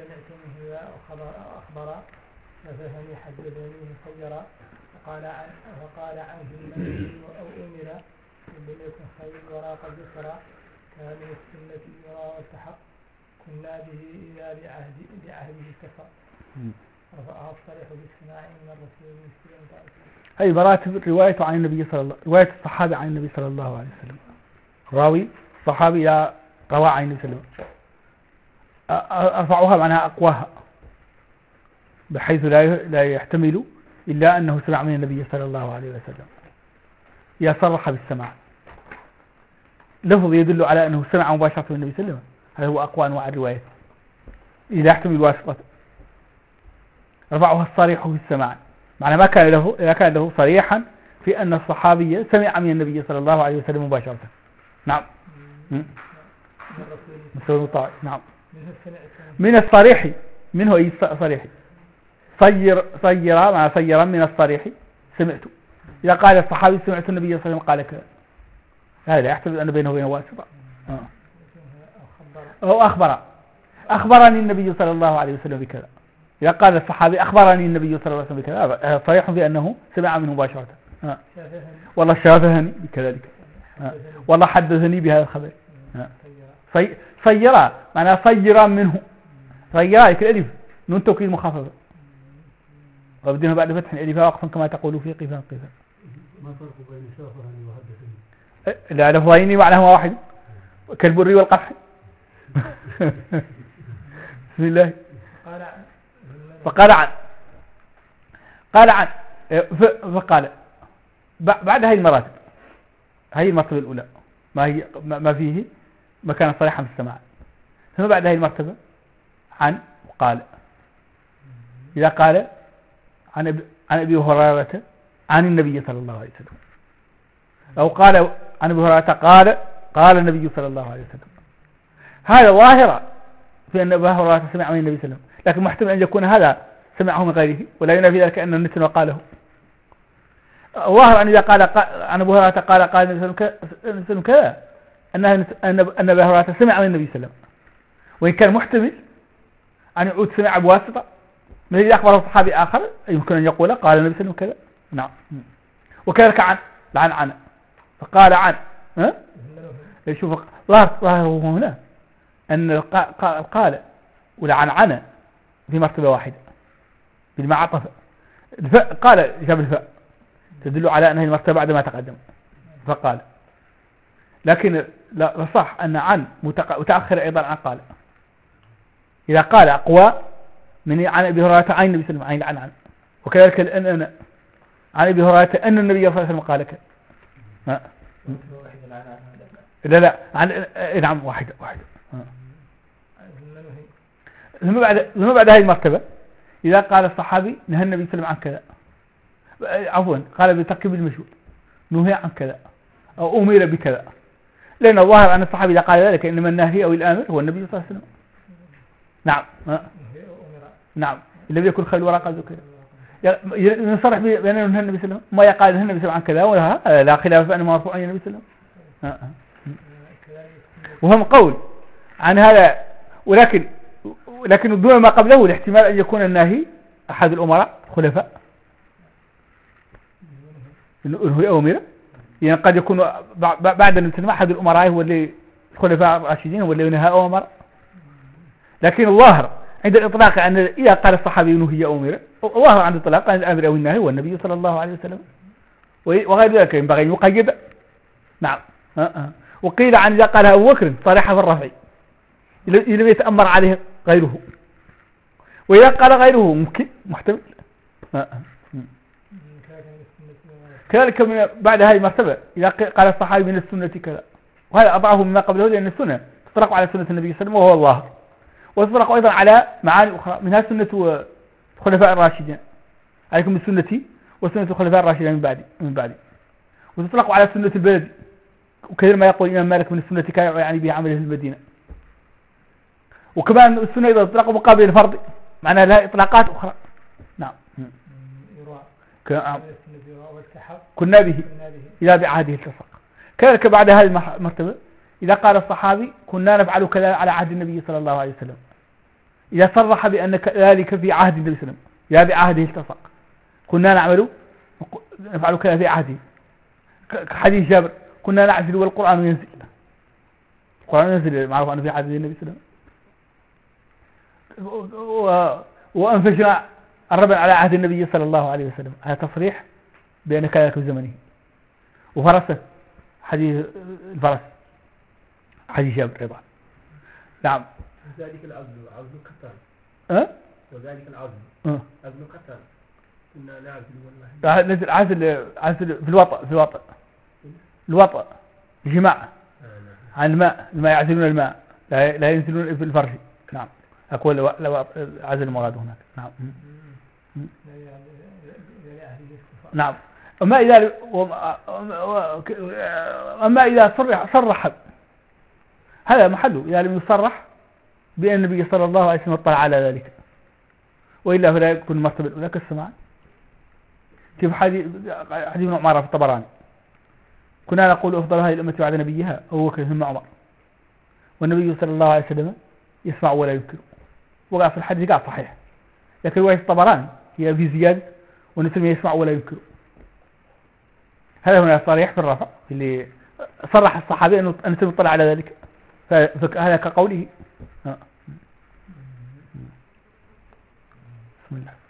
سمعت منه أخبر ففهمي حدثني خيرا وقال عنه النبي أو أمر لم يكن خير وراء قد ذكر كان من السنة يرى والتحق كنا به إذا بعهده كفر رفعها الصريح بالسماع من الرسول المسلم. هذه مراتب رواية عن النبي صلى الله رواية الصحابة عن النبي صلى الله عليه وسلم. راوي صحابي لا روى عن النبي صلى الله عليه وسلم أرفعها معناها أقواها بحيث لا يحتمل إلا أنه سمع من النبي صلى الله عليه وسلم يصرح بالسماع لفظ يدل على أنه سمع مباشرة من النبي صلى الله عليه وسلم. هذا هو أقوى أنواع الرواية إذا يحتمل واسطة. رفعها الصريح في السماع معنى ما كان له صريحا في أن الصحابي سمع من النبي صلى الله عليه وسلم مباشرة. نعم نعم من الصريح منه أي صريح صير مع صيرا من الصريح سمعت. إذا قال الصحابي سمعت النبي صلى الله عليه وسلم قال كذا هذا لا يحتمل أن بينه وبينه واسطة. أو أخبرني النبي صلى الله عليه وسلم بكذا. إذا قال الصحابي أخبرني النبي صلى الله عليه وسلم بكذا صريح بأنه سمع منه مباشرة. والله شافهني بكذلك والله حدثني بهذا الخبر. صيرا معناه صيرا منه صيرا الألف نون توكيد مخففة وبدونها بعد فتح الألف وقفا كما تقول في قفا. ما فرق بين شافهني وحدثني؟ لا لفظين معناهما واحد كالبر والقرح. بسم الله. فقال فقال بعد هذه المراتب هذه المرتبة الأولى ما فيه مكان صريحا في السماع. ثم بعد هذه المرتبة عن وقال. إذا قال عن أبي هريرة عن النبي صلى الله عليه وسلم أو قال عن أبي هريرة قال النبي صلى الله عليه وسلم هذا ظاهرة في أن أبي هريرة سمع من النبي صلى الله عليه وسلم لكن محتمل أن يكون هذا سمعه من غيره ولا ينافي ذلك أن النتن وقاله. ظاهر أن إذا قال عن أبي هريرة قال النبي صلى الله عليه وسلم كذا أن أبي هريرة سمع من النبي صلى الله عليه وسلم وإن كان محتمل أن يعود سمع بواسطة من إذا أخبره صحابي آخر يمكن أن يقول قال النبي صلى الله عليه وسلم كذا. نعم. وكذلك عن فقال عن شوف ظاهر هنا أن قال ولعن في مرتبة واحدة بالما عطف قال جاب الفاء تدل على أنها المرتبة بعد ما تقدم فقال. لكن لا صح أن عن متأخر أيضا عن قال. إذا قال أقوى من عن أبي هريرة عن النبي صلى الله عليه وسلم عن وكذلك أن عن أبي هريرة أن النبي صلى الله عليه وسلم قال كذا. لا نعم واحدة. ثم بعد هذه المرتبة إذا قال الصحابي نهى النبي صلى الله عليه وسلم عن كذا عفوا قال بتركيب المشهور نهي عن كذا أو أمر بكذا لأن الظاهر أن الصحابي إذا قال ذلك إنما الناهي أو الآمر هو النبي صلى الله عليه وسلم. نعم نعم الذي يكون خير وراء قد ذكر يصرح بأنه نهى النبي صلى الله عليه وسلم ما يقال نهى النبي صلى الله عليه وسلم عن كذا لا خلاف بأنه مرفوع عن النبي صلى الله عليه وسلم. وهم قول عن هذا ولكن دون ما قبله الاحتمال أن يكون الناهي أحد الأمراء خلفاء هو أمير يعني قد يكون بعد الانتماء أحد الأمراء هو اللي خلفاء الراشدين هو اللي نهى أمر. لكن الظاهر عند الإطلاق أن إذا قال الصحابي نهي أمير الظاهر عند الإطلاق أن الأمر أو النهي هو النبي صلى الله عليه وسلم وغير ذلك ينبغي أن يقيد. نعم. وقيل عن إذا قالها أبو بكر صريحة في الرفع لم يتأمر عليه غيره وإذا قال غيره ممكن محتمل. كذلك بعد هذه المرتبة إذا قال الصحابي من السنة كذا وهذا أضعه مما قبله لأن السنة تطلق على سنة النبي صلى الله عليه وسلم وهو الله وتطلق أيضا على معاني أخرى منها سنة الخلفاء الراشدين عليكم بالسنة وسنة الخلفاء الراشدين من بعدي وتطلق على سنة البلد وكثير ما يقول الإمام مالك من السنة كان يعني بها عمله في المدينة. وكمان السنة إذا تطلق مقابل الفرض معناها لها إطلاقات أخرى. نعم. كنا به إذا بعهده التصق. كذلك بعد هذه المرتبة إذا قال الصحابي كنا نفعل كذا على عهد النبي صلى الله عليه وسلم إذا صرح بأن ذلك في عهد النبي صلى الله عليه وسلم يا بعهده التصق كنا نعمل نفعل كذا في عهده كحديث جابر كنا نعزل والقرآن ينزل القرآن ينزل معروف أنه في عهد النبي صلى الله عليه وسلم وأنفجنا الربع على عهد النبي صلى الله عليه وسلم هذا تصريح بأن كذلك في زمنه وفرسه حديث الفرس حديث جابر أيضا نعم وذلك العزل قتال وذلك العزل قتال كنا نعزل نزل عزل في الوطأ الجماع عن الماء يعزلون الماء لا ينزلون في الفرش نعم أقول لو عزل المراد هناك نعم نعم أما إذا صرح هذا محله إذا لم يصرح بأن النبي صلى الله عليه وسلم اطلع على ذلك وإلا فلا يكون المرتبة الأولى كالسماع كيف حديث ابن عمر في الطبراني كنا نقول أفضل هذه الأمة بعد نبيها هو كثم عمر والنبي صلى الله عليه وسلم يسمع ولا ينكر وقع في الحديث قاع صحيح لكن رواية الطبراني هي في زيادة ونسمي يسمع ولا ينكر هذا هنا صريح في الرفع اللي صرح الصحابي أن النبي اطلع على ذلك فهذا كقوله بسم الله